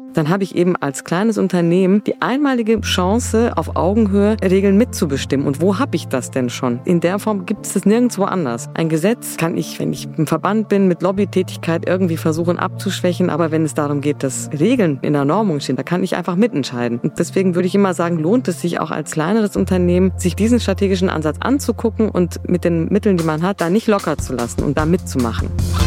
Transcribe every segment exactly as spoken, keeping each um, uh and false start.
dann habe ich eben als kleines Unternehmen die einmalige Chance, auf Augenhöhe Regeln mitzubestimmen. Und wo habe ich das denn schon? In der Form gibt es das nirgendwo anders. Ein Gesetz kann ich, wenn ich im Verband bin, mit Lobbytätigkeit irgendwie versuchen abzuschwächen. Aber wenn es darum geht, dass Regeln in der Normung stehen, da kann ich einfach mitentscheiden. Und deswegen würde ich immer sagen, lohnt es sich auch als kleineres Unternehmen, sich diesen strategischen Ansatz anzugucken und mit den Mitteln, die man hat, da nicht locker zu lassen und da mitzumachen.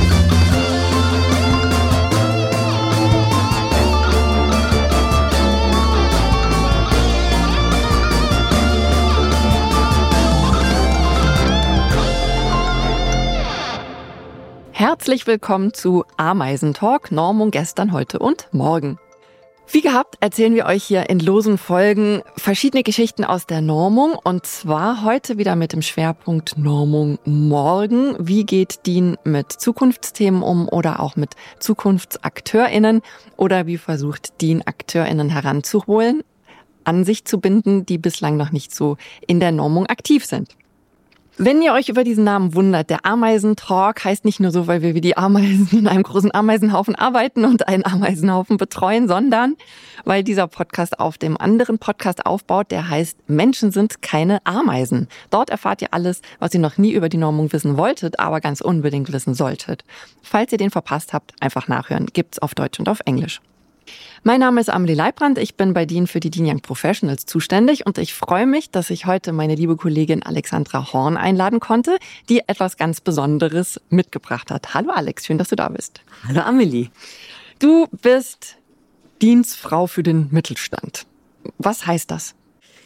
Herzlich willkommen zu Ameisentalk, Normung gestern, heute und morgen. Wie gehabt erzählen wir euch hier in losen Folgen verschiedene Geschichten aus der Normung und zwar heute wieder mit dem Schwerpunkt Normung morgen. Wie geht DIN mit Zukunftsthemen um oder auch mit ZukunftsakteurInnen oder wie versucht DIN AkteurInnen heranzuholen, an sich zu binden, die bislang noch nicht so in der Normung aktiv sind. Wenn ihr euch über diesen Namen wundert, der Ameisentalk heißt nicht nur so, weil wir wie die Ameisen in einem großen Ameisenhaufen arbeiten und einen Ameisenhaufen betreuen, sondern weil dieser Podcast auf dem anderen Podcast aufbaut, der heißt Menschen sind keine Ameisen. Dort erfahrt ihr alles, was ihr noch nie über die Normung wissen wolltet, aber ganz unbedingt wissen solltet. Falls ihr den verpasst habt, einfach nachhören. Gibt's auf Deutsch und auf Englisch. Mein Name ist Amelie Leibrand, ich bin bei DIN für die DIN Young Professionals zuständig und ich freue mich, dass ich heute meine liebe Kollegin Alexandra Horn einladen konnte, die etwas ganz Besonderes mitgebracht hat. Hallo Alex, schön, dass du da bist. Hallo Amelie. Du bist Dienstfrau für den Mittelstand. Was heißt das?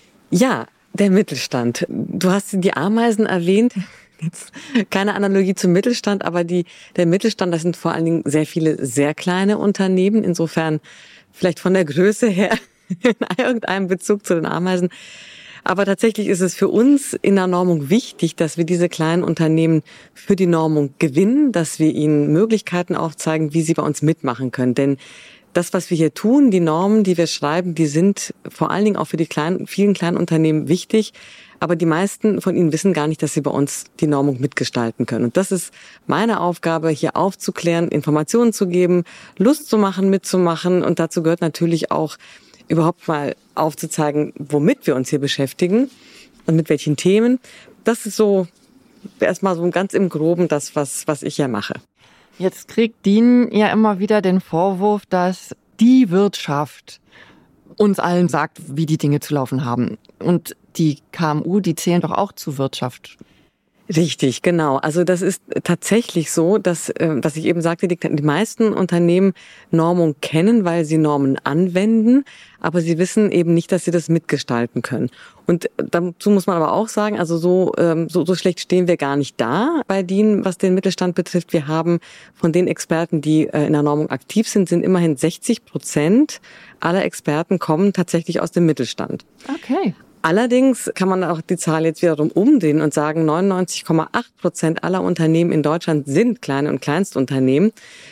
Ja, der Mittelstand. Du hast die Ameisen erwähnt. Jetzt keine Analogie zum Mittelstand, aber die, der Mittelstand, das sind vor allen Dingen sehr viele sehr kleine Unternehmen. Insofern vielleicht von der Größe her in irgendeinem Bezug zu den Ameisen. Aber tatsächlich ist es für uns in der Normung wichtig, dass wir diese kleinen Unternehmen für die Normung gewinnen, dass wir ihnen Möglichkeiten aufzeigen, wie sie bei uns mitmachen können. Denn das, was wir hier tun, die Normen, die wir schreiben, die sind vor allen Dingen auch für die kleinen, vielen kleinen Unternehmen wichtig. Aber die meisten von ihnen wissen gar nicht, dass sie bei uns die Normung mitgestalten können. Und das ist meine Aufgabe, hier aufzuklären, Informationen zu geben, Lust zu machen, mitzumachen. Und dazu gehört natürlich auch, überhaupt mal aufzuzeigen, womit wir uns hier beschäftigen und mit welchen Themen. Das ist so erstmal so ganz im Groben das, was, was ich ja mache. Jetzt kriegt DIN ja immer wieder den Vorwurf, dass die Wirtschaft uns allen sagt, wie die Dinge zu laufen haben. Und die K M U, die zählen doch auch zur Wirtschaft. Richtig, genau. Also das ist tatsächlich so, dass, was ich eben sagte, die, die meisten Unternehmen Normung kennen, weil sie Normen anwenden, aber sie wissen eben nicht, dass sie das mitgestalten können. Und dazu muss man aber auch sagen, also so, so, so schlecht stehen wir gar nicht da bei DIN, was den Mittelstand betrifft. Wir haben von den Experten, die in der Normung aktiv sind, sind immerhin sechzig Prozent aller Experten kommen tatsächlich aus dem Mittelstand. Okay. Allerdings kann man auch die Zahl jetzt wiederum umdrehen und sagen, neunundneunzig Komma acht Prozent aller Unternehmen in Deutschland sind kleine und Kleinstunternehmen.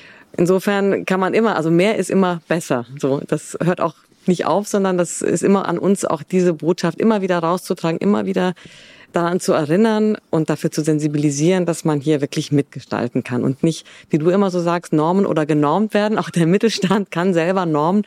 Insofern kann man immer, also mehr ist immer besser. So, das hört auch nicht auf, sondern das ist immer an uns, auch diese Botschaft immer wieder rauszutragen, immer wieder daran zu erinnern und dafür zu sensibilisieren, dass man hier wirklich mitgestalten kann und nicht, wie du immer so sagst, normen oder genormt werden. Auch der Mittelstand kann selber normen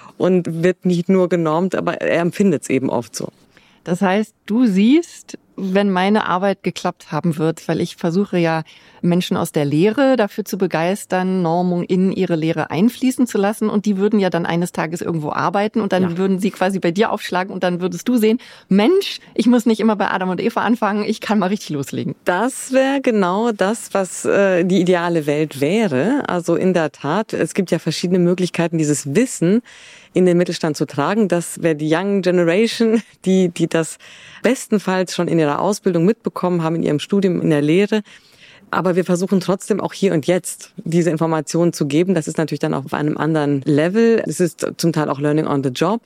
und wird nicht nur genormt, aber er empfindet es eben oft so. Das heißt, du siehst, wenn meine Arbeit geklappt haben wird, weil ich versuche ja, Menschen aus der Lehre dafür zu begeistern, Normung in ihre Lehre einfließen zu lassen und die würden ja dann eines Tages irgendwo arbeiten und dann ja. würden sie quasi bei dir aufschlagen und dann würdest du sehen, Mensch, ich muss nicht immer bei Adam und Eva anfangen, ich kann mal richtig loslegen. Das wäre genau das, was äh, die ideale Welt wäre. Also in der Tat, es gibt ja verschiedene Möglichkeiten, dieses Wissen in den Mittelstand zu tragen. Das wäre die Young Generation, die die das bestenfalls schon in ihrer Ausbildung mitbekommen haben, in ihrem Studium, in der Lehre. Aber wir versuchen trotzdem auch hier und jetzt diese Informationen zu geben. Das ist natürlich dann auch auf einem anderen Level. Es ist zum Teil auch Learning on the Job.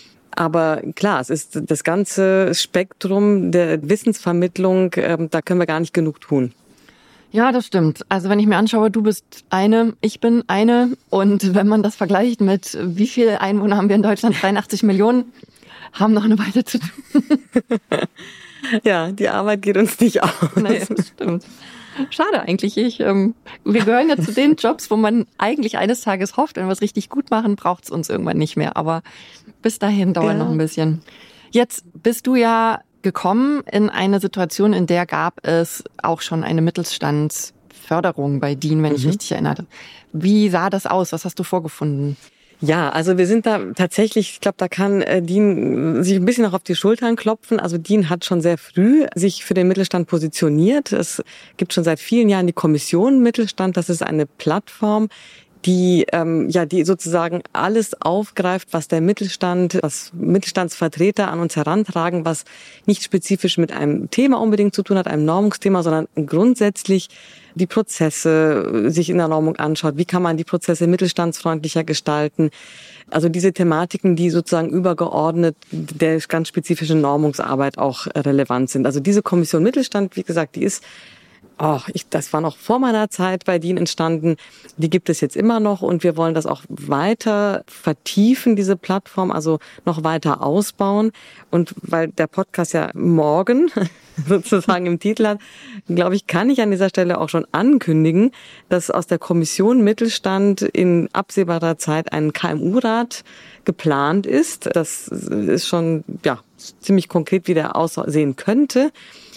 Aber klar, es ist das ganze Spektrum der Wissensvermittlung, da können wir gar nicht genug tun. Ja, das stimmt. Also wenn ich mir anschaue, du bist eine, ich bin eine. Und wenn man das vergleicht mit, wie viele Einwohner haben wir in Deutschland? dreiundachtzig Millionen, haben noch eine Weile zu tun. Ja, die Arbeit geht uns nicht aus. Nee, das stimmt. Schade eigentlich. Ich, ähm, wir gehören ja zu den Jobs, wo man eigentlich eines Tages hofft, wenn wir es richtig gut machen, braucht es uns irgendwann nicht mehr. Aber bis dahin dauert ja. noch ein bisschen. Jetzt bist du ja gekommen in eine Situation, in der gab es auch schon eine Mittelstandsförderung bei D I N, wenn mhm. ich richtig erinnere. Wie sah das aus? Was hast du vorgefunden? Ja, also wir sind da tatsächlich, ich glaube, da kann äh, D I N sich ein bisschen noch auf die Schultern klopfen. Also D I N hat schon sehr früh sich für den Mittelstand positioniert. Es gibt schon seit vielen Jahren die Kommission Mittelstand. Das ist eine Plattform, die ähm, ja die sozusagen alles aufgreift, was der Mittelstand, was Mittelstandsvertreter an uns herantragen, was nicht spezifisch mit einem Thema unbedingt zu tun hat, einem Normungsthema, sondern grundsätzlich die Prozesse sich in der Normung anschaut. Wie kann man die Prozesse mittelstandsfreundlicher gestalten? Also diese Thematiken, die sozusagen übergeordnet der ganz spezifischen Normungsarbeit auch relevant sind. Also diese Kommission Mittelstand, wie gesagt, die ist Oh, ich, das war noch vor meiner Zeit bei D I N entstanden. Die gibt es jetzt immer noch und wir wollen das auch weiter vertiefen, diese Plattform, also noch weiter ausbauen. Und weil der Podcast ja morgen sozusagen im Titel hat, glaube ich, kann ich an dieser Stelle auch schon ankündigen, dass aus der Kommission Mittelstand in absehbarer Zeit ein K M U-Rat geplant ist. Das ist schon ja ziemlich konkret, wie der aussehen könnte.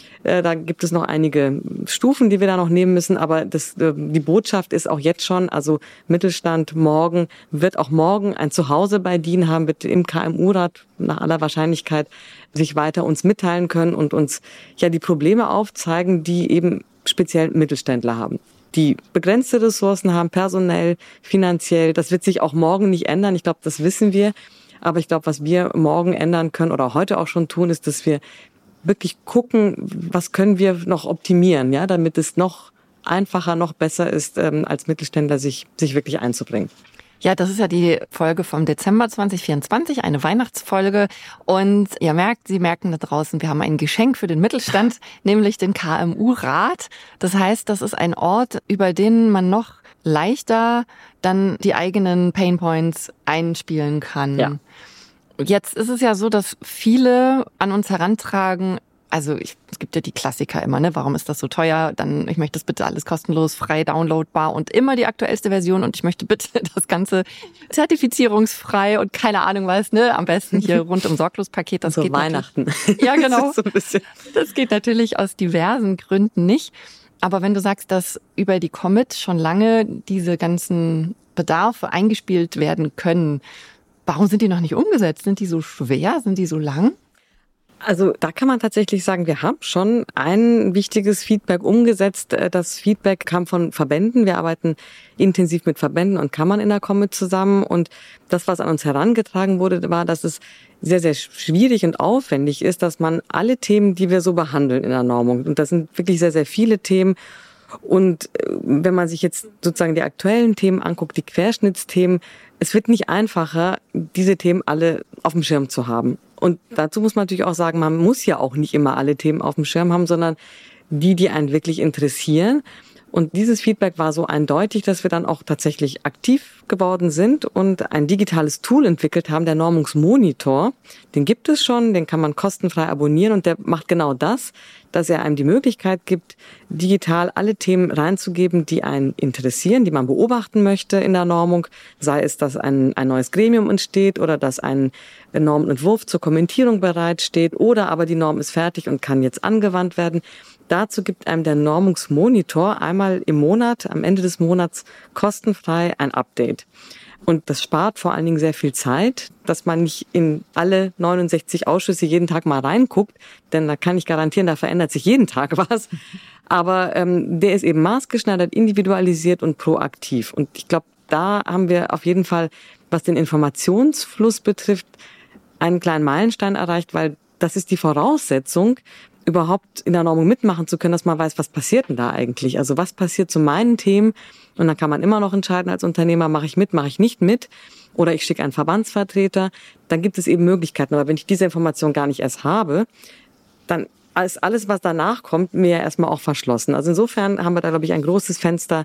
Da gibt es noch einige Stufen, die wir da noch nehmen müssen, aber das, die Botschaft ist auch jetzt schon, also Mittelstand morgen wird auch morgen ein Zuhause bei D I N haben, wird im K M U-Rat nach aller Wahrscheinlichkeit sich weiter uns mitteilen können und uns ja die Probleme aufzeigen, die eben speziell Mittelständler haben. Die begrenzte Ressourcen haben, personell, finanziell. Das wird sich auch morgen nicht ändern. Ich glaube, das wissen wir. Aber ich glaube, was wir morgen ändern können oder heute auch schon tun, ist, dass wir wirklich gucken, was können wir noch optimieren, ja, damit es noch einfacher, noch besser ist, ähm, als Mittelständler sich sich wirklich einzubringen. Ja, das ist ja die Folge vom Dezember zwanzig vierundzwanzig, eine Weihnachtsfolge. Und ihr merkt, Sie merken da draußen, wir haben ein Geschenk für den Mittelstand, nämlich den K M U-Rat. Das heißt, das ist ein Ort, über den man noch leichter dann die eigenen Painpoints einspielen kann. Ja. Jetzt ist es ja so, dass viele an uns herantragen, also ich, es gibt ja die Klassiker immer, ne? Warum ist das so teuer? Dann, ich möchte das bitte alles kostenlos, frei downloadbar und immer die aktuellste Version und ich möchte bitte das Ganze zertifizierungsfrei und keine Ahnung was, ne? Am besten hier rundum sorglos Paket. Das so geht Weihnachten. Ja, genau. Das, so ein bisschen. Das geht natürlich aus diversen Gründen nicht. Aber wenn du sagst, dass über die Commit schon lange diese ganzen Bedarfe eingespielt werden können, warum sind die noch nicht umgesetzt? Sind die so schwer? Sind die so lang? Also da kann man tatsächlich sagen, wir haben schon ein wichtiges Feedback umgesetzt. Das Feedback kam von Verbänden. Wir arbeiten intensiv mit Verbänden und Kammern in der Commit zusammen. Und das, was an uns herangetragen wurde, war, dass es sehr, sehr schwierig und aufwendig ist, dass man alle Themen, die wir so behandeln in der Normung, und das sind wirklich sehr, sehr viele Themen, und wenn man sich jetzt sozusagen die aktuellen Themen anguckt, die Querschnittsthemen, es wird nicht einfacher, diese Themen alle auf dem Schirm zu haben. Und dazu muss man natürlich auch sagen, man muss ja auch nicht immer alle Themen auf dem Schirm haben, sondern die, die einen wirklich interessieren. Und dieses Feedback war so eindeutig, dass wir dann auch tatsächlich aktiv geworden sind und ein digitales Tool entwickelt haben, der Normungsmonitor. Den gibt es schon, den kann man kostenfrei abonnieren und der macht genau das, dass er einem die Möglichkeit gibt, digital alle Themen reinzugeben, die einen interessieren, die man beobachten möchte in der Normung. Sei es, dass ein, ein neues Gremium entsteht oder dass ein Normentwurf zur Kommentierung bereitsteht oder aber die Norm ist fertig und kann jetzt angewandt werden. Dazu gibt einem der Normungsmonitor einmal im Monat, am Ende des Monats, kostenfrei ein Update. Und das spart vor allen Dingen sehr viel Zeit, dass man nicht in alle neunundsechzig Ausschüsse jeden Tag mal reinguckt, denn da kann ich garantieren, da verändert sich jeden Tag was. Aber ähm, der ist eben maßgeschneidert, individualisiert und proaktiv. Und ich glaube, da haben wir auf jeden Fall, was den Informationsfluss betrifft, einen kleinen Meilenstein erreicht, weil das ist die Voraussetzung, überhaupt in der Normung mitmachen zu können, dass man weiß, was passiert denn da eigentlich? Also was passiert zu meinen Themen? Und dann kann man immer noch entscheiden als Unternehmer, mache ich mit, mache ich nicht mit? Oder ich schicke einen Verbandsvertreter. Dann gibt es eben Möglichkeiten. Aber wenn ich diese Information gar nicht erst habe, dann ist alles, was danach kommt, mir erstmal auch verschlossen. Also insofern haben wir da, glaube ich, ein großes Fenster,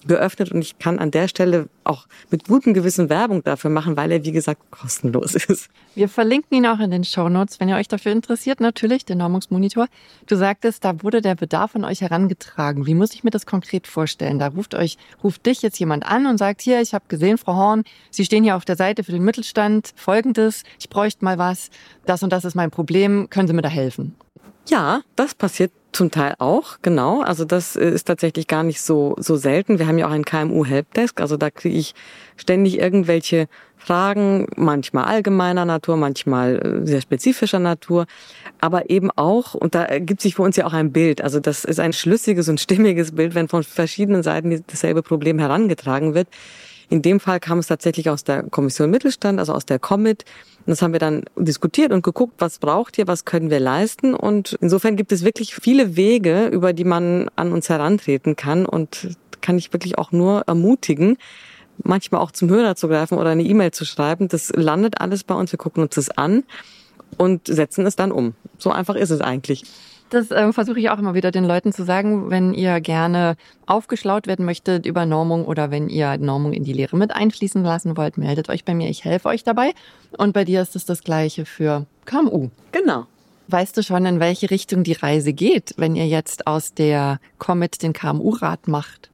geöffnet und ich kann an der Stelle auch mit gutem Gewissen Werbung dafür machen, weil er, wie gesagt, kostenlos ist. Wir verlinken ihn auch in den Shownotes, wenn ihr euch dafür interessiert, natürlich, den Normungsmonitor. Du sagtest, da wurde der Bedarf an euch herangetragen. Wie muss ich mir das konkret vorstellen? Da ruft euch, ruft dich jetzt jemand an und sagt, hier, ich habe gesehen, Frau Horn, Sie stehen hier auf der Seite für den Mittelstand. Folgendes, ich bräuchte mal was, das und das ist mein Problem, können Sie mir da helfen? Ja, das passiert zum Teil auch, genau. Also das ist tatsächlich gar nicht so so selten. Wir haben ja auch ein K M U-Helpdesk, also da kriege ich ständig irgendwelche Fragen, manchmal allgemeiner Natur, manchmal sehr spezifischer Natur, aber eben auch, und da ergibt sich für uns ja auch ein Bild, also das ist ein schlüssiges und stimmiges Bild, wenn von verschiedenen Seiten dasselbe Problem herangetragen wird. In dem Fall kam es tatsächlich aus der Kommission Mittelstand, also aus der Commit. Und das haben wir dann diskutiert und geguckt, was braucht ihr, was können wir leisten. Und insofern gibt es wirklich viele Wege, über die man an uns herantreten kann. Und kann ich wirklich auch nur ermutigen, manchmal auch zum Hörer zu greifen oder eine E-Mail zu schreiben. Das landet alles bei uns, wir gucken uns das an und setzen es dann um. So einfach ist es eigentlich. Das äh, versuche ich auch immer wieder den Leuten zu sagen, wenn ihr gerne aufgeschlaut werden möchtet über Normung oder wenn ihr Normung in die Lehre mit einfließen lassen wollt, meldet euch bei mir, ich helfe euch dabei. Und bei dir ist es das Gleiche für K M U. Genau. Weißt du schon, in welche Richtung die Reise geht, wenn ihr jetzt aus der Commit den K M U-Rat macht?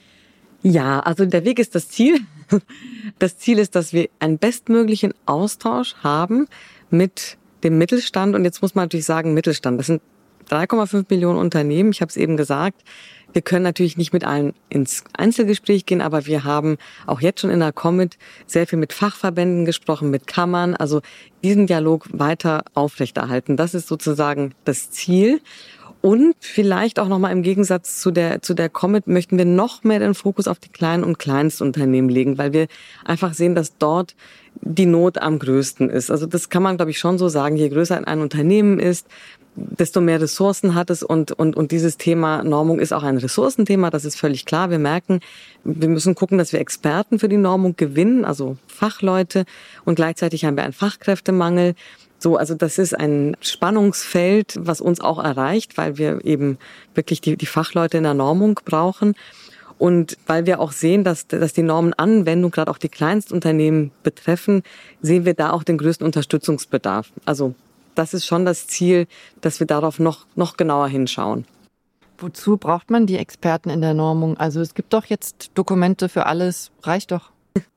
Ja, also der Weg ist das Ziel. Das Ziel ist, dass wir einen bestmöglichen Austausch haben mit dem Mittelstand. Und jetzt muss man natürlich sagen, Mittelstand, das sind drei Komma fünf Millionen Unternehmen, ich habe es eben gesagt. Wir können natürlich nicht mit allen ins Einzelgespräch gehen, aber wir haben auch jetzt schon in der Commit sehr viel mit Fachverbänden gesprochen, mit Kammern, also diesen Dialog weiter aufrechterhalten. Das ist sozusagen das Ziel. Und vielleicht auch nochmal im Gegensatz zu der, zu der Commit möchten wir noch mehr den Fokus auf die kleinen und Kleinstunternehmen legen, weil wir einfach sehen, dass dort die Not am größten ist. Also das kann man, glaube ich, schon so sagen. Je größer ein Unternehmen ist, desto mehr Ressourcen hat es und, und, und dieses Thema Normung ist auch ein Ressourcenthema, das ist völlig klar. Wir merken, wir müssen gucken, dass wir Experten für die Normung gewinnen, also Fachleute, und gleichzeitig haben wir einen Fachkräftemangel. So, also das ist ein Spannungsfeld, was uns auch erreicht, weil wir eben wirklich die, die Fachleute in der Normung brauchen. Und weil wir auch sehen, dass, dass die Normenanwendung gerade auch die Kleinstunternehmen betreffen, sehen wir da auch den größten Unterstützungsbedarf. Also das ist schon das Ziel, dass wir darauf noch, noch genauer hinschauen. Wozu braucht man die Experten in der Normung? Also es gibt doch jetzt Dokumente für alles, reicht doch.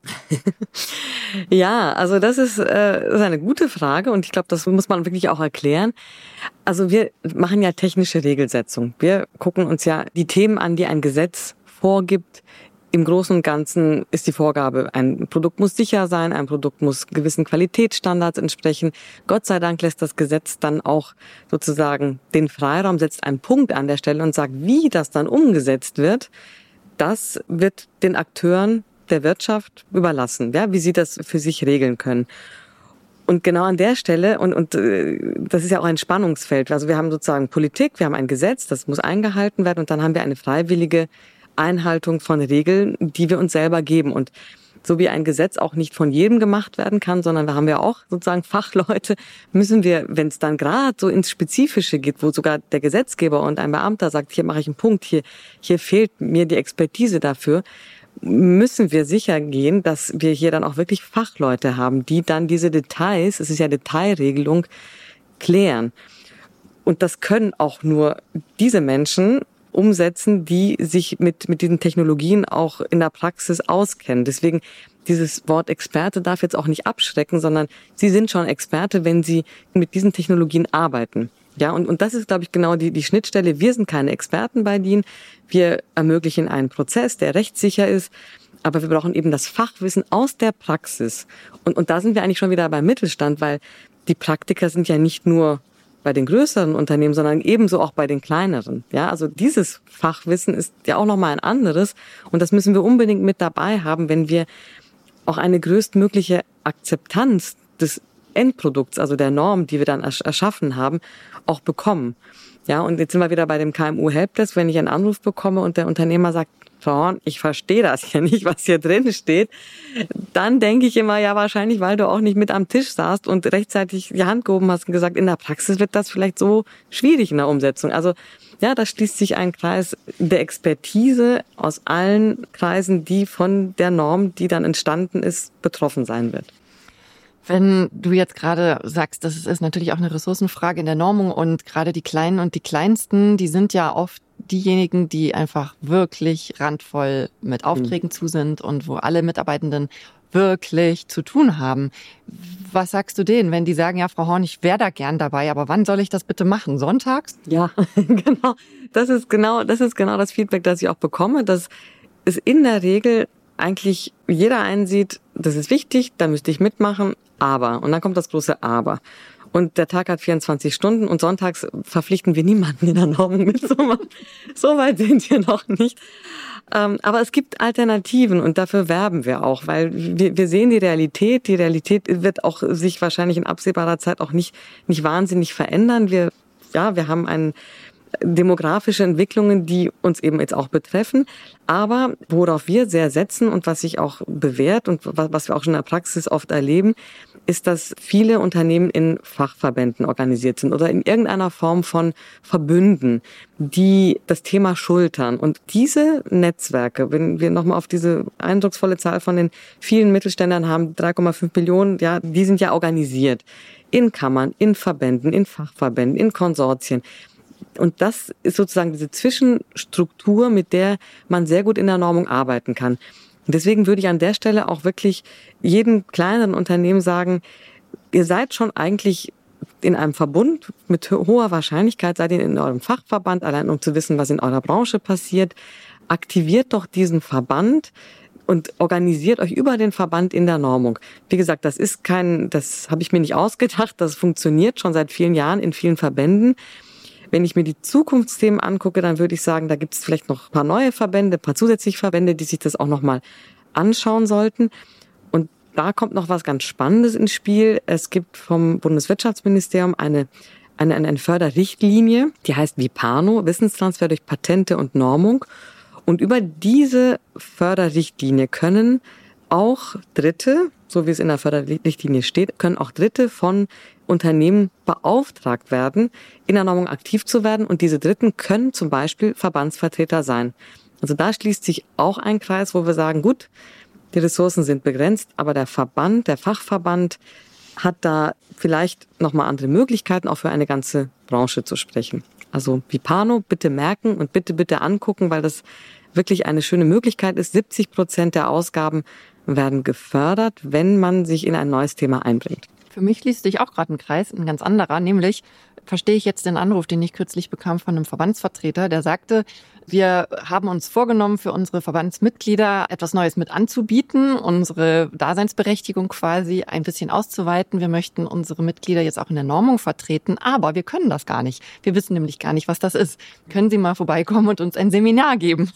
Ja, also das ist, äh, das ist eine gute Frage und ich glaube, das muss man wirklich auch erklären. Also wir machen ja technische Regelsetzung. Wir gucken uns ja die Themen an, die ein Gesetz vorgibt. Im Großen und Ganzen ist die Vorgabe, ein Produkt muss sicher sein, ein Produkt muss gewissen Qualitätsstandards entsprechen. Gott sei Dank lässt das Gesetz dann auch sozusagen den Freiraum, setzt einen Punkt an der Stelle und sagt, wie das dann umgesetzt wird, das wird den Akteuren der Wirtschaft überlassen, ja, wie sie das für sich regeln können. Und genau an der Stelle, und, und das ist ja auch ein Spannungsfeld, also wir haben sozusagen Politik, wir haben ein Gesetz, das muss eingehalten werden und dann haben wir eine freiwillige Einhaltung von Regeln, die wir uns selber geben. Und so wie ein Gesetz auch nicht von jedem gemacht werden kann, sondern da haben wir auch sozusagen Fachleute, müssen wir, wenn es dann gerade so ins Spezifische geht, wo sogar der Gesetzgeber und ein Beamter sagt, hier mache ich einen Punkt, hier, hier fehlt mir die Expertise dafür, müssen wir sicher gehen, dass wir hier dann auch wirklich Fachleute haben, die dann diese Details, es ist ja Detailregelung, klären. Und das können auch nur diese Menschen umsetzen, die sich mit, mit diesen Technologien auch in der Praxis auskennen. Deswegen dieses Wort Experte darf jetzt auch nicht abschrecken, sondern sie sind schon Experte, wenn sie mit diesen Technologien arbeiten. Ja, und, und das ist, glaube ich, genau die, die Schnittstelle. Wir sind keine Experten bei denen. Wir ermöglichen einen Prozess, der rechtssicher ist. Aber wir brauchen eben das Fachwissen aus der Praxis. Und, und da sind wir eigentlich schon wieder beim Mittelstand, weil die Praktiker sind ja nicht nur bei den größeren Unternehmen, sondern ebenso auch bei den kleineren. Ja, also dieses Fachwissen ist ja auch nochmal ein anderes. Und das müssen wir unbedingt mit dabei haben, wenn wir auch eine größtmögliche Akzeptanz des Endprodukts, also der Norm, die wir dann ersch- erschaffen haben, auch bekommen. Ja, und jetzt sind wir wieder bei dem K M U-Helpdesk. Wenn ich einen Anruf bekomme und der Unternehmer sagt, Frau Horn, ich verstehe das hier nicht, was hier drin steht, dann denke ich immer, ja, wahrscheinlich, weil du auch nicht mit am Tisch saßt und rechtzeitig die Hand gehoben hast und gesagt, in der Praxis wird das vielleicht so schwierig in der Umsetzung. Also ja, da schließt sich ein Kreis der Expertise aus allen Kreisen, die von der Norm, die dann entstanden ist, betroffen sein wird. Wenn du jetzt gerade sagst, das ist natürlich auch eine Ressourcenfrage in der Normung und gerade die Kleinen und die Kleinsten, die sind ja oft diejenigen, die einfach wirklich randvoll mit Aufträgen mhm. zu sind und wo alle Mitarbeitenden wirklich zu tun haben. Was sagst du denen, wenn die sagen, ja, Frau Horn, ich wäre da gern dabei, aber wann soll ich das bitte machen? Sonntags? Ja, genau. Das ist genau, das ist genau das Feedback, das ich auch bekomme, dass es in der Regel eigentlich jeder einsieht, das ist wichtig, da müsste ich mitmachen, aber, und dann kommt das große Aber. Und der Tag hat vierundzwanzig Stunden und sonntags verpflichten wir niemanden in der Normung mitzumachen. So weit sind wir noch nicht. Aber es gibt Alternativen und dafür werben wir auch, weil wir, wir sehen die Realität. Die Realität wird auch sich wahrscheinlich in absehbarer Zeit auch nicht, nicht wahnsinnig verändern. Wir, ja, wir haben einen demografische Entwicklungen, die uns eben jetzt auch betreffen. Aber worauf wir sehr setzen und was sich auch bewährt und was wir auch schon in der Praxis oft erleben, ist, dass viele Unternehmen in Fachverbänden organisiert sind oder in irgendeiner Form von Verbünden, die das Thema schultern. Und diese Netzwerke, wenn wir nochmal auf diese eindrucksvolle Zahl von den vielen Mittelständlern haben, drei Komma fünf Millionen, ja, die sind ja organisiert. In Kammern, in Verbänden, in Fachverbänden, in Konsortien. Und das ist sozusagen diese Zwischenstruktur, mit der man sehr gut in der Normung arbeiten kann. Und deswegen würde ich an der Stelle auch wirklich jedem kleineren Unternehmen sagen, ihr seid schon eigentlich in einem Verbund, mit hoher Wahrscheinlichkeit seid ihr in eurem Fachverband, allein um zu wissen, was in eurer Branche passiert. Aktiviert doch diesen Verband und organisiert euch über den Verband in der Normung. Wie gesagt, das ist kein, das habe ich mir nicht ausgedacht, das funktioniert schon seit vielen Jahren in vielen Verbänden. Wenn ich mir die Zukunftsthemen angucke, dann würde ich sagen, da gibt es vielleicht noch ein paar neue Verbände, ein paar zusätzliche Verbände, die sich das auch nochmal anschauen sollten. Und da kommt noch was ganz Spannendes ins Spiel. Es gibt vom Bundeswirtschaftsministerium eine, eine, eine Förderrichtlinie, die heißt VIPANO, Wissenstransfer durch Patente und Normung. Und über diese Förderrichtlinie können auch Dritte, so wie es in der Förderrichtlinie steht, können auch Dritte von Unternehmen beauftragt werden, in der Normung aktiv zu werden. Und diese Dritten können zum Beispiel Verbandsvertreter sein. Also da schließt sich auch ein Kreis, wo wir sagen, gut, die Ressourcen sind begrenzt, aber der Verband, der Fachverband hat da vielleicht nochmal andere Möglichkeiten, auch für eine ganze Branche zu sprechen. Also VIPANO bitte merken und bitte, bitte angucken, weil das wirklich eine schöne Möglichkeit ist. siebzig Prozent der Ausgaben werden gefördert, wenn man sich in ein neues Thema einbringt. Für mich schließt sich auch gerade ein Kreis, ein ganz anderer, nämlich verstehe ich jetzt den Anruf, den ich kürzlich bekam von einem Verbandsvertreter, der sagte, wir haben uns vorgenommen, für unsere Verbandsmitglieder etwas Neues mit anzubieten, unsere Daseinsberechtigung quasi ein bisschen auszuweiten. Wir möchten unsere Mitglieder jetzt auch in der Normung vertreten, aber wir können das gar nicht. Wir wissen nämlich gar nicht, was das ist. Können Sie mal vorbeikommen und uns ein Seminar geben?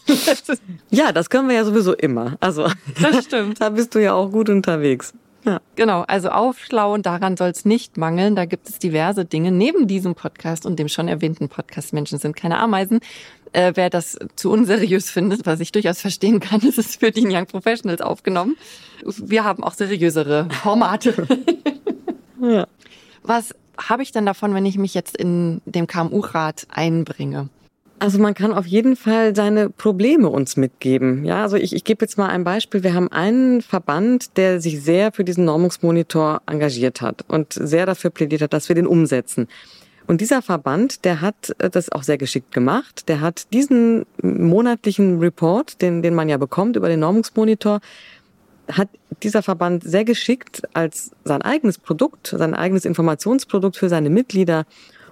Ja, das können wir ja sowieso immer. Also, das stimmt. Da bist du ja auch gut unterwegs. Ja. Genau, also aufschlauen, daran soll es nicht mangeln. Da gibt es diverse Dinge neben diesem Podcast und dem schon erwähnten Podcast Menschen sind keine Ameisen. Äh, wer das zu unseriös findet, was ich durchaus verstehen kann, ist es für die Young Professionals aufgenommen. Wir haben auch seriösere Formate. Ja. Was habe ich denn davon, wenn ich mich jetzt in dem K M U-Rat einbringe? Also man kann auf jeden Fall seine Probleme uns mitgeben. Ja, also ich, ich gebe jetzt mal ein Beispiel. Wir haben einen Verband, der sich sehr für diesen Normungsmonitor engagiert hat und sehr dafür plädiert hat, dass wir den umsetzen. Und dieser Verband, der hat das auch sehr geschickt gemacht. Der hat diesen monatlichen Report, den, den man ja bekommt über den Normungsmonitor, hat dieser Verband sehr geschickt als sein eigenes Produkt, sein eigenes Informationsprodukt für seine Mitglieder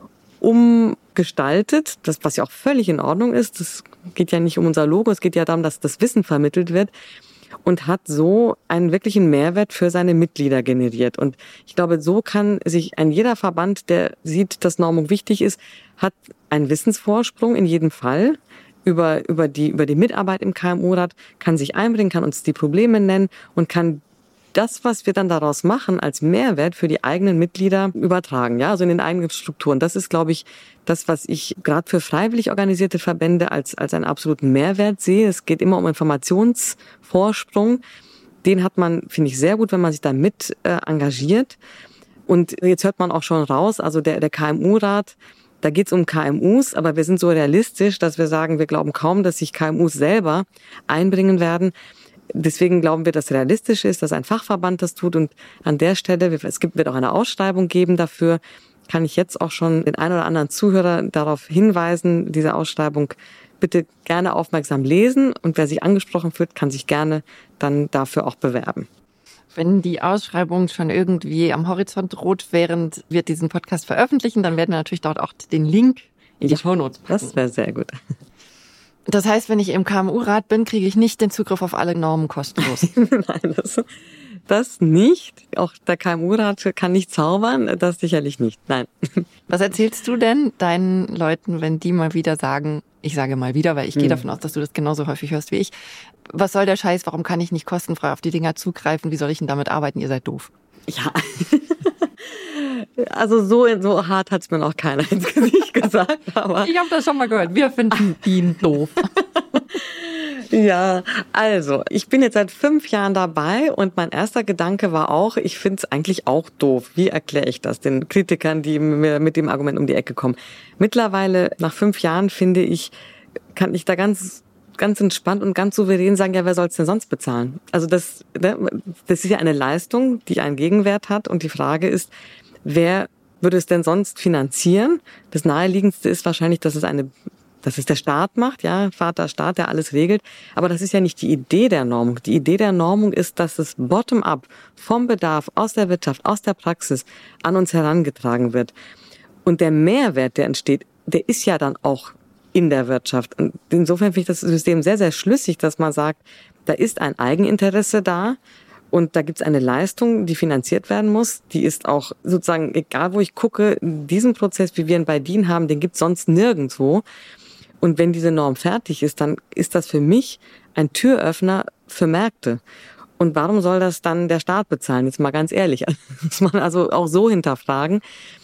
umgestaltet, das, was ja auch völlig in Ordnung ist. Das geht ja nicht um unser Logo, es geht ja darum, dass das Wissen vermittelt wird und hat so einen wirklichen Mehrwert für seine Mitglieder generiert. Und ich glaube, so kann sich ein jeder Verband, der sieht, dass Normung wichtig ist, hat einen Wissensvorsprung in jedem Fall über, über die, über die Mitarbeit im K M U-Rat, kann sich einbringen, kann uns die Probleme nennen und kann das, was wir dann daraus machen, als Mehrwert für die eigenen Mitglieder übertragen, ja, also in den eigenen Strukturen. Das ist, glaube ich, das, was ich gerade für freiwillig organisierte Verbände als, als einen absoluten Mehrwert sehe. Es geht immer um Informationsvorsprung. Den hat man, finde ich, sehr gut, wenn man sich da mit äh, engagiert. Und jetzt hört man auch schon raus, also der, der K M U-Rat, da geht es um K M Us, aber wir sind so realistisch, dass wir sagen, wir glauben kaum, dass sich K M Us selber einbringen werden. Deswegen glauben wir, dass realistisch ist, dass ein Fachverband das tut. Und an der Stelle, es gibt, wird auch eine Ausschreibung geben dafür, kann ich jetzt auch schon den einen oder anderen Zuhörer darauf hinweisen, diese Ausschreibung bitte gerne aufmerksam lesen. Und wer sich angesprochen fühlt, kann sich gerne dann dafür auch bewerben. Wenn die Ausschreibung schon irgendwie am Horizont droht, während wir diesen Podcast veröffentlichen, dann werden wir natürlich dort auch den Link in die Ja, Shownotes packen. Das wäre sehr gut. Das heißt, wenn ich im K M U-Rat bin, kriege ich nicht den Zugriff auf alle Normen kostenlos. Nein, das, das nicht. Auch der K M U-Rat kann nicht zaubern, das sicherlich nicht. Nein. Was erzählst du denn deinen Leuten, wenn die mal wieder sagen, ich sage mal wieder, weil ich gehe Hm. davon aus, dass du das genauso häufig hörst wie ich, was soll der Scheiß, warum kann ich nicht kostenfrei auf die Dinger zugreifen, wie soll ich denn damit arbeiten, ihr seid doof. Ja. Also so, so hart hat's mir noch keiner ins Gesicht gesagt, aber Ich habe das schon mal gehört, wir finden ihn doof. ja, also ich bin jetzt seit fünf Jahren dabei und mein erster Gedanke war auch, ich finde es eigentlich auch doof. Wie erkläre ich das den Kritikern, die mir mit dem Argument um die Ecke kommen? Mittlerweile, nach fünf Jahren, finde ich, kann ich da ganz ganz entspannt und ganz souverän sagen, ja, wer soll es denn sonst bezahlen? Also das, das ist ja eine Leistung, die einen Gegenwert hat und die Frage ist, wer würde es denn sonst finanzieren? Das Naheliegendste ist wahrscheinlich, dass es eine, dass es der Staat macht, ja, Vater Staat, der alles regelt. Aber das ist ja nicht die Idee der Normung. Die Idee der Normung ist, dass es bottom-up vom Bedarf, aus der Wirtschaft, aus der Praxis an uns herangetragen wird. Und der Mehrwert, der entsteht, der ist ja dann auch in der Wirtschaft. Und insofern finde ich das System sehr, sehr schlüssig, dass man sagt, da ist ein Eigeninteresse da und da gibt es eine Leistung, die finanziert werden muss. Die ist auch sozusagen, egal wo ich gucke, diesen Prozess, wie wir ihn bei D I N haben, den gibt es sonst nirgendwo. Und wenn diese Norm fertig ist, dann ist das für mich ein Türöffner für Märkte. Und warum soll das dann der Staat bezahlen? Jetzt mal ganz ehrlich. Das muss man also auch so hinterfragen.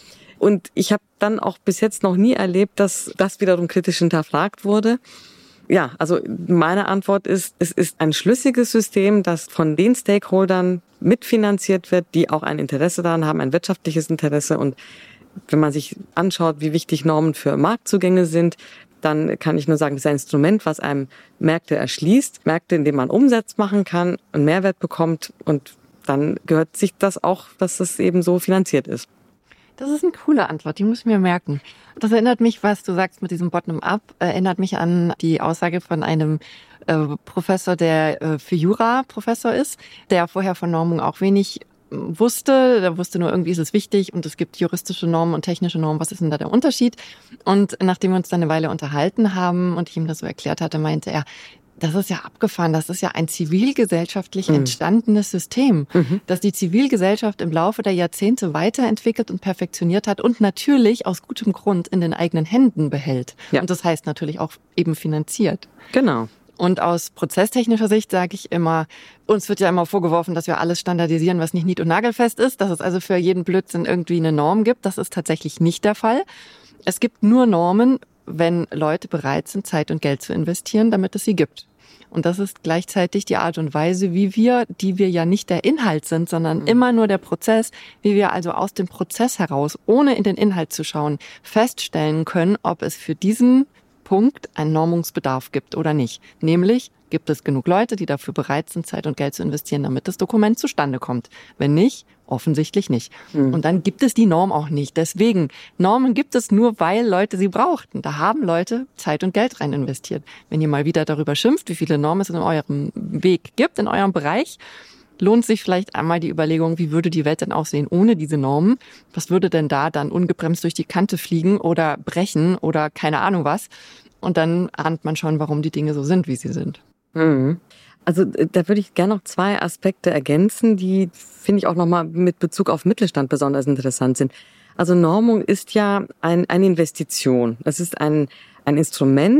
Und ich habe dann auch bis jetzt noch nie erlebt, dass das wiederum kritisch hinterfragt wurde. Ja, also meine Antwort ist, es ist ein schlüssiges System, das von den Stakeholdern mitfinanziert wird, die auch ein Interesse daran haben, ein wirtschaftliches Interesse. Und wenn man sich anschaut, wie wichtig Normen für Marktzugänge sind, dann kann ich nur sagen, es ist ein Instrument, was einem Märkte erschließt, Märkte, in denen man Umsatz machen kann, einen Mehrwert bekommt. Und dann gehört sich das auch, dass es eben so finanziert ist. Das ist eine coole Antwort, die muss ich mir merken. Das erinnert mich, was du sagst mit diesem Bottom-up, erinnert mich an die Aussage von einem äh, Professor, der äh, für Jura Professor ist, der vorher von Normung auch wenig wusste. Der wusste nur, irgendwie ist es wichtig und es gibt juristische Normen und technische Normen. Was ist denn da der Unterschied? Und nachdem wir uns dann eine Weile unterhalten haben und ich ihm das so erklärt hatte, meinte er, das ist ja abgefahren, das ist ja ein zivilgesellschaftlich entstandenes System, mhm. das die Zivilgesellschaft im Laufe der Jahrzehnte weiterentwickelt und perfektioniert hat und natürlich aus gutem Grund in den eigenen Händen behält. Ja. Und das heißt natürlich auch eben finanziert. Genau. Und aus prozesstechnischer Sicht sage ich immer, uns wird ja immer vorgeworfen, dass wir alles standardisieren, was nicht nied- und nagelfest ist, dass es also für jeden Blödsinn irgendwie eine Norm gibt. Das ist tatsächlich nicht der Fall. Es gibt nur Normen, wenn Leute bereit sind, Zeit und Geld zu investieren, damit es sie gibt. Und das ist gleichzeitig die Art und Weise, wie wir, die wir ja nicht der Inhalt sind, sondern mhm. immer nur der Prozess, wie wir also aus dem Prozess heraus, ohne in den Inhalt zu schauen, feststellen können, ob es für diesen Punkt einen Normungsbedarf gibt oder nicht. Nämlich, gibt es genug Leute, die dafür bereit sind, Zeit und Geld zu investieren, damit das Dokument zustande kommt. Wenn nicht, offensichtlich nicht. Mhm. Und dann gibt es die Norm auch nicht. Deswegen, Normen gibt es nur, weil Leute sie brauchten. Da haben Leute Zeit und Geld rein investiert. Wenn ihr mal wieder darüber schimpft, wie viele Normen es in eurem Weg gibt, in eurem Bereich, lohnt sich vielleicht einmal die Überlegung, wie würde die Welt denn aussehen ohne diese Normen? Was würde denn da dann ungebremst durch die Kante fliegen oder brechen oder keine Ahnung was? Und dann ahnt man schon, warum die Dinge so sind, wie sie sind. Mhm. Also da würde ich gerne noch zwei Aspekte ergänzen, die, finde ich, auch nochmal mit Bezug auf Mittelstand besonders interessant sind. Also Normung ist ja ein, eine Investition. Es ist ein, ein Instrument,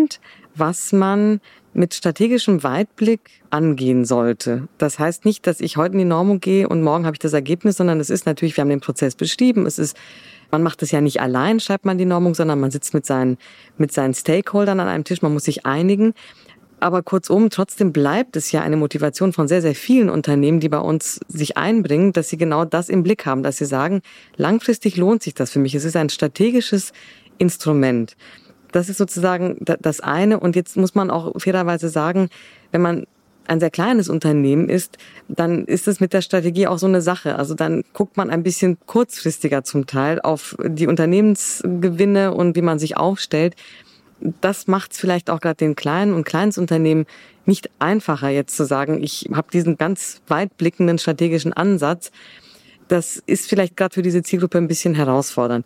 was man mit strategischem Weitblick angehen sollte. Das heißt nicht, dass ich heute in die Normung gehe und morgen habe ich das Ergebnis, sondern es ist natürlich, wir haben den Prozess beschrieben, es ist, man macht es ja nicht allein, schreibt man die Normung, sondern man sitzt mit seinen, mit seinen Stakeholdern an einem Tisch, man muss sich einigen. Aber kurzum, trotzdem bleibt es ja eine Motivation von sehr, sehr vielen Unternehmen, die bei uns sich einbringen, dass sie genau das im Blick haben, dass sie sagen, langfristig lohnt sich das für mich. Es ist ein strategisches Instrument. Das ist sozusagen das eine. Und jetzt muss man auch fairerweise sagen, wenn man ein sehr kleines Unternehmen ist, dann ist es mit der Strategie auch so eine Sache. Also dann guckt man ein bisschen kurzfristiger zum Teil auf die Unternehmensgewinne und wie man sich aufstellt. Das macht es vielleicht auch gerade den kleinen und Kleinstunternehmen nicht einfacher, jetzt zu sagen, ich habe diesen ganz weitblickenden strategischen Ansatz. Das ist vielleicht gerade für diese Zielgruppe ein bisschen herausfordernd.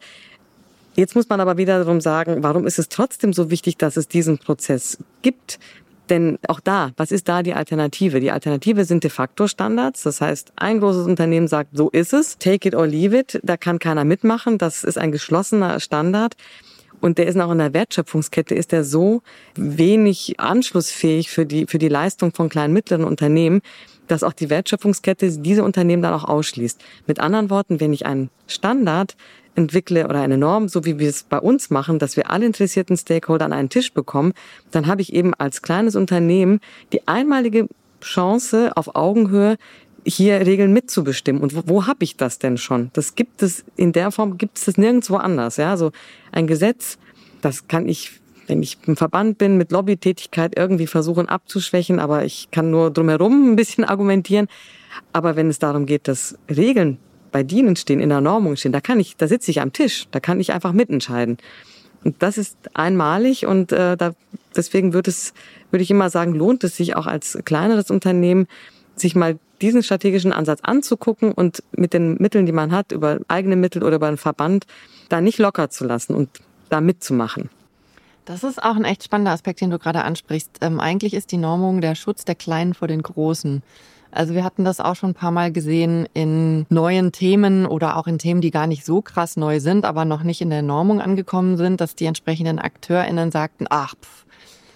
Jetzt muss man aber wiederum sagen, warum ist es trotzdem so wichtig, dass es diesen Prozess gibt? Denn auch da, was ist da die Alternative? Die Alternative sind de facto Standards. Das heißt, ein großes Unternehmen sagt, so ist es, take it or leave it. Da kann keiner mitmachen. Das ist ein geschlossener Standard. Und der ist auch in der Wertschöpfungskette, ist der so wenig anschlussfähig für die, für die Leistung von kleinen, mittleren Unternehmen, dass auch die Wertschöpfungskette diese Unternehmen dann auch ausschließt. Mit anderen Worten, wenn ich einen Standard entwickle oder eine Norm, so wie wir es bei uns machen, dass wir alle interessierten Stakeholder an einen Tisch bekommen, dann habe ich eben als kleines Unternehmen die einmalige Chance auf Augenhöhe, hier Regeln mitzubestimmen. Und wo, wo habe ich das denn schon? Das gibt es in der Form, gibt es das nirgendwo anders. Ja, so ein Gesetz, das kann ich, wenn ich im Verband bin, mit Lobbytätigkeit irgendwie versuchen abzuschwächen, aber ich kann nur drumherum ein bisschen argumentieren. Aber wenn es darum geht, dass Regeln bei Dienen stehen, in der Normung stehen, da kann ich, da sitze ich am Tisch, da kann ich einfach mitentscheiden. Und das ist einmalig und äh, da, deswegen würde es, würde ich immer sagen, lohnt es sich auch als kleineres Unternehmen, sich mal diesen strategischen Ansatz anzugucken und mit den Mitteln, die man hat, über eigene Mittel oder über einen Verband, da nicht locker zu lassen und da mitzumachen. Das ist auch ein echt spannender Aspekt, den du gerade ansprichst. Ähm, eigentlich ist die Normung der Schutz der Kleinen vor den Großen. Also wir hatten das auch schon ein paar Mal gesehen in neuen Themen oder auch in Themen, die gar nicht so krass neu sind, aber noch nicht in der Normung angekommen sind, dass die entsprechenden AkteurInnen sagten, ach, pff,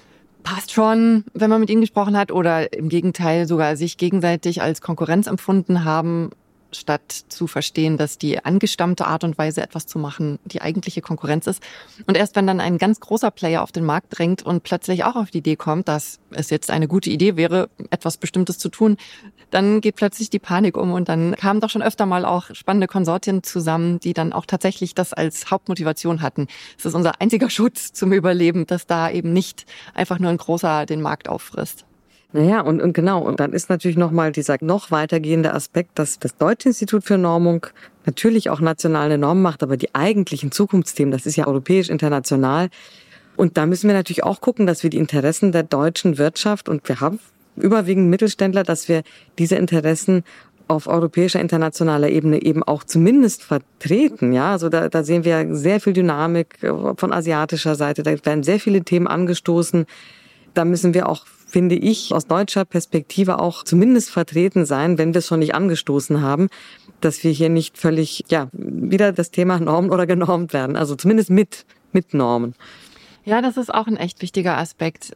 passt schon, wenn man mit ihnen gesprochen hat, oder im Gegenteil sogar sich gegenseitig als Konkurrenz empfunden haben, statt zu verstehen, dass die angestammte Art und Weise, etwas zu machen, die eigentliche Konkurrenz ist. Und erst wenn dann ein ganz großer Player auf den Markt drängt und plötzlich auch auf die Idee kommt, dass es jetzt eine gute Idee wäre, etwas Bestimmtes zu tun, dann geht plötzlich die Panik um und dann kamen doch schon öfter mal auch spannende Konsortien zusammen, die dann auch tatsächlich das als Hauptmotivation hatten. Es ist unser einziger Schutz zum Überleben, dass da eben nicht einfach nur ein Großer den Markt auffrisst. Naja, und, und genau, und dann ist natürlich nochmal dieser noch weitergehende Aspekt, dass das Deutsche Institut für Normung natürlich auch nationale Normen macht, aber die eigentlichen Zukunftsthemen, das ist ja europäisch, international. Und da müssen wir natürlich auch gucken, dass wir die Interessen der deutschen Wirtschaft, und wir haben überwiegend Mittelständler, dass wir diese Interessen auf europäischer, internationaler Ebene eben auch zumindest vertreten. Ja, also da, da sehen wir sehr viel Dynamik von asiatischer Seite, da werden sehr viele Themen angestoßen. Da müssen wir auch, finde ich, aus deutscher Perspektive auch zumindest vertreten sein, wenn wir es schon nicht angestoßen haben, dass wir hier nicht völlig, ja, wieder das Thema Normen oder genormt werden. Also zumindest mit, mit Normen. Ja, das ist auch ein echt wichtiger Aspekt.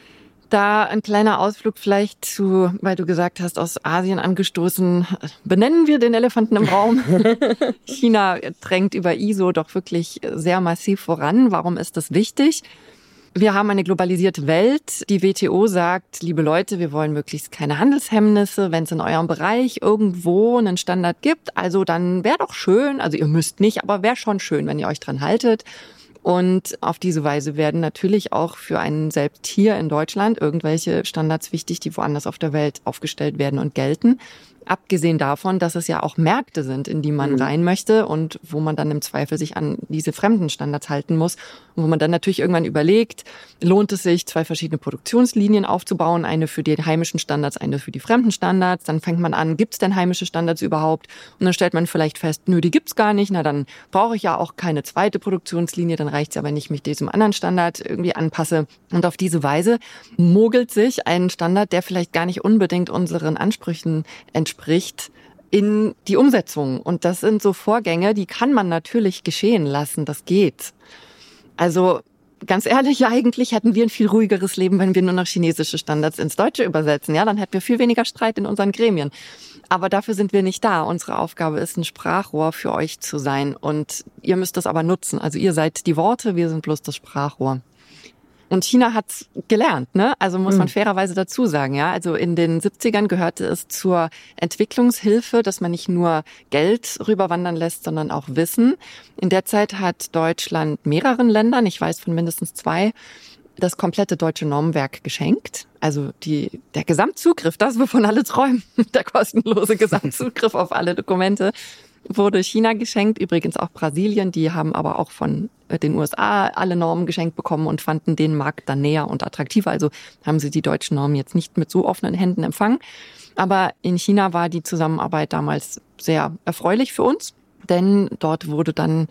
Da ein kleiner Ausflug vielleicht zu, weil du gesagt hast, aus Asien angestoßen, benennen wir den Elefanten im Raum. China drängt über I S O doch wirklich sehr massiv voran. Warum ist das wichtig? Wir haben eine globalisierte Welt. Die W T O sagt, liebe Leute, wir wollen möglichst keine Handelshemmnisse. Wenn es in eurem Bereich irgendwo einen Standard gibt, also dann wäre doch schön, also ihr müsst nicht, aber wäre schon schön, wenn ihr euch dran haltet. Und auf diese Weise werden natürlich auch für einen selbst hier in Deutschland irgendwelche Standards wichtig, die woanders auf der Welt aufgestellt werden und gelten. Abgesehen davon, dass es ja auch Märkte sind, in die man mhm. rein möchte und wo man dann im Zweifel sich an diese fremden Standards halten muss. Und wo man dann natürlich irgendwann überlegt, lohnt es sich, zwei verschiedene Produktionslinien aufzubauen, eine für die heimischen Standards, eine für die fremden Standards. Dann fängt man an, gibt es denn heimische Standards überhaupt? Und dann stellt man vielleicht fest, nö, die gibt's gar nicht. Na, dann brauche ich ja auch keine zweite Produktionslinie, dann reicht's aber nicht, mich diesem anderen Standard irgendwie anpasse. Und auf diese Weise mogelt sich ein Standard, der vielleicht gar nicht unbedingt unseren Ansprüchen entspricht, spricht, in die Umsetzung. Und das sind so Vorgänge, die kann man natürlich geschehen lassen. Das geht. Also ganz ehrlich, eigentlich hätten wir ein viel ruhigeres Leben, wenn wir nur noch chinesische Standards ins Deutsche übersetzen. Ja, dann hätten wir viel weniger Streit in unseren Gremien. Aber dafür sind wir nicht da. Unsere Aufgabe ist, ein Sprachrohr für euch zu sein. Und ihr müsst das aber nutzen. Also ihr seid die Worte, wir sind bloß das Sprachrohr. Und China hat's gelernt, ne? Also muss man fairerweise dazu sagen, ja. Also in den siebzigern gehörte es zur Entwicklungshilfe, dass man nicht nur Geld rüberwandern lässt, sondern auch Wissen. In der Zeit hat Deutschland mehreren Ländern, ich weiß von mindestens zwei, das komplette deutsche Normwerk geschenkt. Also die, der Gesamtzugriff, das, wovon alle träumen, der kostenlose Gesamtzugriff auf alle Dokumente, wurde China geschenkt, übrigens auch Brasilien. Die haben aber auch von den U S A alle Normen geschenkt bekommen und fanden den Markt dann näher und attraktiver. Also haben sie die deutschen Normen jetzt nicht mit so offenen Händen empfangen. Aber in China war die Zusammenarbeit damals sehr erfreulich für uns, denn dort wurde dann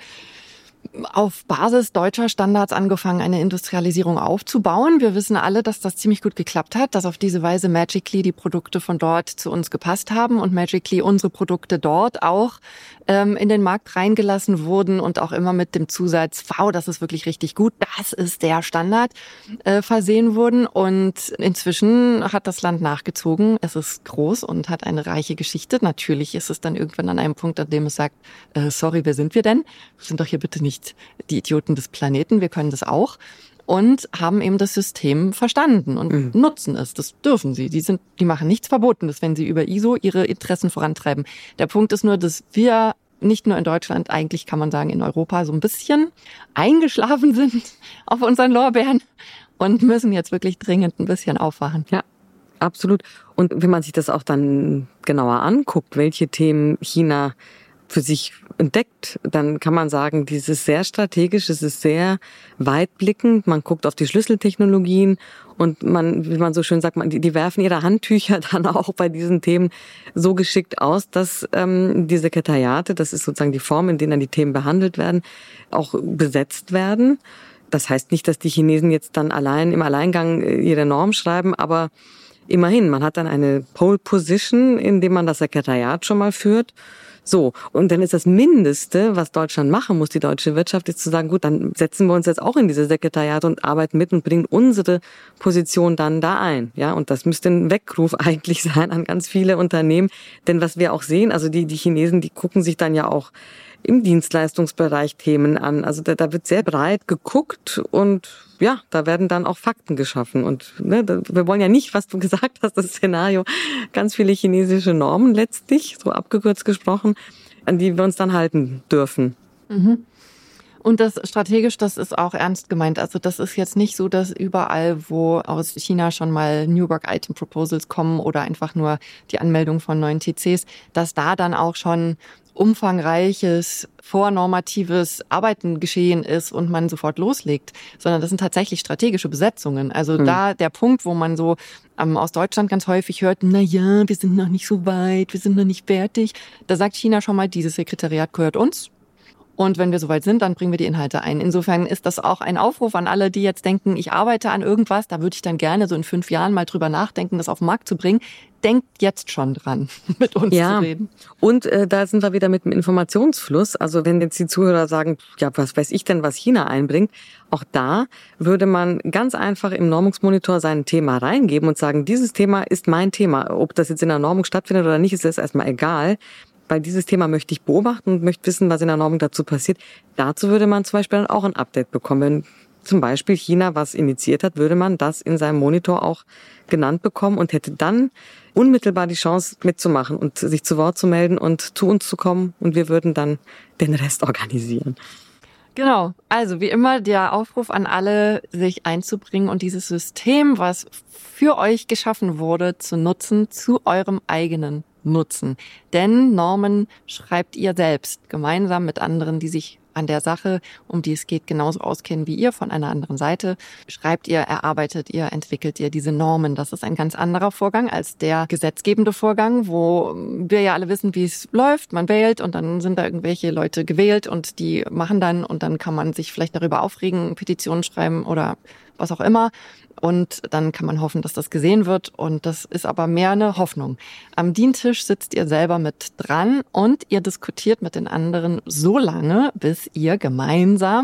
auf Basis deutscher Standards angefangen, eine Industrialisierung aufzubauen. Wir wissen alle, dass das ziemlich gut geklappt hat, dass auf diese Weise Magically die Produkte von dort zu uns gepasst haben und Magically unsere Produkte dort auch ähm, in den Markt reingelassen wurden und auch immer mit dem Zusatz, wow, das ist wirklich richtig gut, das ist der Standard, äh, versehen wurden. Und inzwischen hat das Land nachgezogen. Es ist groß und hat eine reiche Geschichte. Natürlich ist es dann irgendwann an einem Punkt, an dem es sagt, äh, sorry, wer sind wir denn? Wir sind doch hier bitte nicht die Idioten des Planeten, wir können das auch, und haben eben das System verstanden und mhm. nutzen es. Das dürfen sie. Die sind, die machen nichts Verbotenes, wenn sie über I S O ihre Interessen vorantreiben. Der Punkt ist nur, dass wir nicht nur in Deutschland, eigentlich kann man sagen in Europa, so ein bisschen eingeschlafen sind auf unseren Lorbeeren und müssen jetzt wirklich dringend ein bisschen aufwachen. Ja, absolut. Und wenn man sich das auch dann genauer anguckt, welche Themen China für sich entdeckt, dann kann man sagen, dieses sehr strategisch, es ist sehr weitblickend. Man guckt auf die Schlüsseltechnologien und man, wie man so schön sagt, man, die, die werfen ihre Handtücher dann auch bei diesen Themen so geschickt aus, dass ähm, die Sekretariate, das ist sozusagen die Form, in denen dann die Themen behandelt werden, auch besetzt werden. Das heißt nicht, dass die Chinesen jetzt dann allein im Alleingang ihre Norm schreiben, aber immerhin, man hat dann eine Pole Position, indem man das Sekretariat schon mal führt. So, und dann ist das Mindeste, was Deutschland machen muss, die deutsche Wirtschaft, ist zu sagen, gut, dann setzen wir uns jetzt auch in diese Sekretariate und arbeiten mit und bringen unsere Position dann da ein. Ja, und das müsste ein Weckruf eigentlich sein an ganz viele Unternehmen. Denn was wir auch sehen, also die, die Chinesen, die gucken sich dann ja auch im Dienstleistungsbereich Themen an. Also da, da wird sehr breit geguckt und ja, da werden dann auch Fakten geschaffen. Und ne, wir wollen ja nicht, was du gesagt hast, das Szenario, ganz viele chinesische Normen letztlich, so abgekürzt gesprochen, an die wir uns dann halten dürfen. Mhm. Und das strategisch, das ist auch ernst gemeint. Also das ist jetzt nicht so, dass überall, wo aus China schon mal New Work Item Proposals kommen oder einfach nur die Anmeldung von neuen T Cs, dass da dann auch schon umfangreiches, vornormatives Arbeiten geschehen ist und man sofort loslegt, sondern das sind tatsächlich strategische Besetzungen. Also mhm. da der Punkt, wo man so ähm, aus Deutschland ganz häufig hört, na ja, wir sind noch nicht so weit, wir sind noch nicht fertig. Da sagt China schon mal, dieses Sekretariat gehört uns. Und wenn wir soweit sind, dann bringen wir die Inhalte ein. Insofern ist das auch ein Aufruf an alle, die jetzt denken, ich arbeite an irgendwas, da würde ich dann gerne so in fünf Jahren mal drüber nachdenken, das auf den Markt zu bringen. Denkt jetzt schon dran, mit uns ja, zu reden. Und äh, da sind wir wieder mit dem Informationsfluss. Also wenn jetzt die Zuhörer sagen, ja, was weiß ich denn, was China einbringt, auch da würde man ganz einfach im Normungsmonitor sein Thema reingeben und sagen, dieses Thema ist mein Thema. Ob das jetzt in der Normung stattfindet oder nicht, ist das erstmal egal. Weil dieses Thema möchte ich beobachten und möchte wissen, was in der Normung dazu passiert. Dazu würde man zum Beispiel dann auch ein Update bekommen. Wenn zum Beispiel China was initiiert hat, würde man das in seinem Monitor auch genannt bekommen und hätte dann unmittelbar die Chance mitzumachen und sich zu Wort zu melden und zu uns zu kommen. Und wir würden dann den Rest organisieren. Genau. Also wie immer der Aufruf an alle, sich einzubringen und dieses System, was für euch geschaffen wurde, zu nutzen, zu eurem eigenen Nutzen. Denn Normen schreibt ihr selbst, gemeinsam mit anderen, die sich an der Sache, um die es geht, genauso auskennen wie ihr von einer anderen Seite. Schreibt ihr, erarbeitet ihr, entwickelt ihr diese Normen. Das ist ein ganz anderer Vorgang als der gesetzgebende Vorgang, wo wir ja alle wissen, wie es läuft. Man wählt und dann sind da irgendwelche Leute gewählt und die machen dann und dann kann man sich vielleicht darüber aufregen, Petitionen schreiben oder was auch immer. Und dann kann man hoffen, dass das gesehen wird. Und das ist aber mehr eine Hoffnung. Am Dientisch sitzt ihr selber mit dran und ihr diskutiert mit den anderen so lange, bis ihr gemeinsam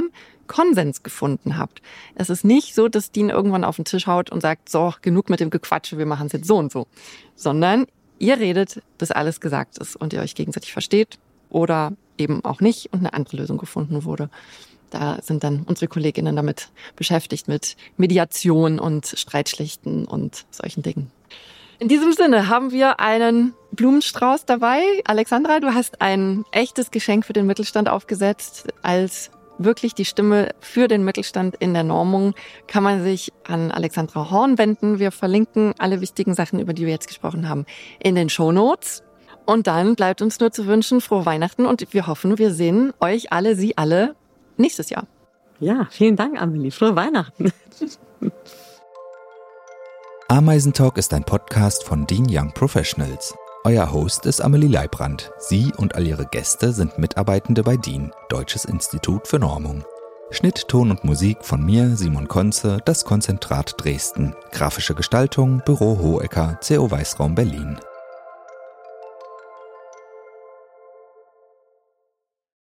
Konsens gefunden habt. Es ist nicht so, dass Dean irgendwann auf den Tisch haut und sagt, so, genug mit dem Gequatsche, wir machen es jetzt so und so. Sondern ihr redet, bis alles gesagt ist und ihr euch gegenseitig versteht oder eben auch nicht und eine andere Lösung gefunden wurde. Da sind dann unsere KollegInnen damit beschäftigt mit Mediation und Streitschlichten und solchen Dingen. In diesem Sinne haben wir einen Blumenstrauß dabei. Alexandra, du hast ein echtes Geschenk für den Mittelstand aufgesetzt. Als wirklich die Stimme für den Mittelstand in der Normung kann man sich an Alexandra Horn wenden. Wir verlinken alle wichtigen Sachen, über die wir jetzt gesprochen haben, in den Shownotes. Und dann bleibt uns nur zu wünschen, frohe Weihnachten und wir hoffen, wir sehen euch alle, Sie alle nächstes Jahr. Ja, vielen Dank, Amelie. Frohe Weihnachten. Ameisentalk ist ein Podcast von Dean Young Professionals. Euer Host ist Amelie Leibrand. Sie und all ihre Gäste sind Mitarbeitende bei Dean, Deutsches Institut für Normung. Schnitt, Ton und Musik von mir, Simon Konze, das Konzentrat Dresden. Grafische Gestaltung, Büro Hohecker, C O Weißraum Berlin.